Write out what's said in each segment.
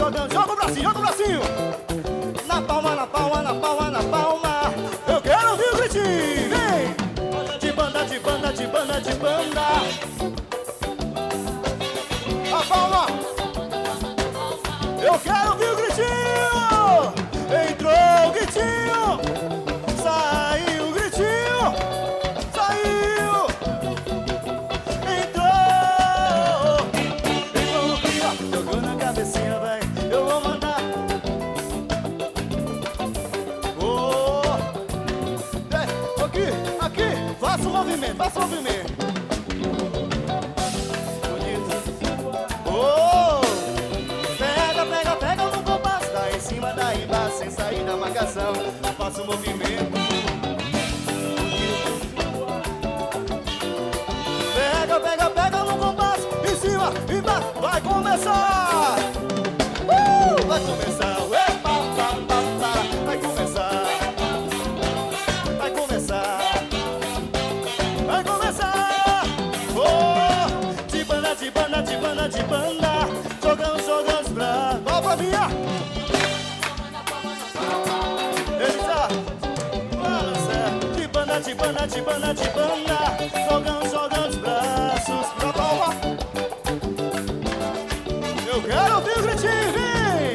jogando, joga o bracinho, joga o bracinho. Na palma, na palma, na palma, na palma. Eu quero ouvir o gritinho. Vem! De banda, de banda, de banda, de banda. A palma. Eu quero ouvir o gritinho. Entrou o gritinho. Saiu o gritinho. Saiu. Entrou. Entrou no clima. Jogou na cabecinha, vai. Eu vou mandar. Aqui, faça o movimento, faça o movimento. Bonito. Pega, pega, pega no compasso. Dá em cima, dá embaixo, sem sair da marcação. Faça o movimento. Pega, pega, pega no compasso. Em cima, embaixo, vai começar. Vai começar. Epa, pá, pá, pá. Vai começar. Vai começar. Vai começar! De banda, de banda, de banda, de banda. Jogando, jogando os braços. Ó, Flavinha! Elisa! De banda, de banda, de banda, de banda. Jogando, jogando os braços. Pra palma! Eu quero ouvir o gritinho, vem!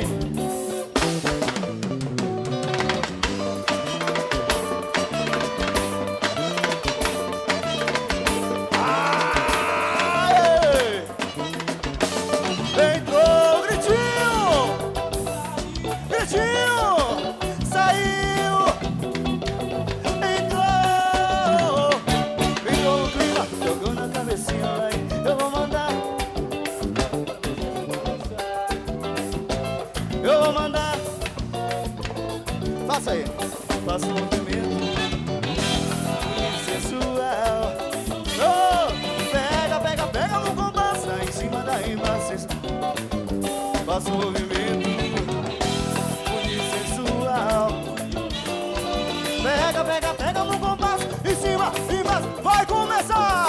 Eu vou mandar. Faça aí. Faça o movimento sensual. Pega, pega, pega no compasso. Dá em cima da embaixo. Faça o movimento sensual. Pega, pega, pega no compasso. Em cima, embaixo. Vai começar.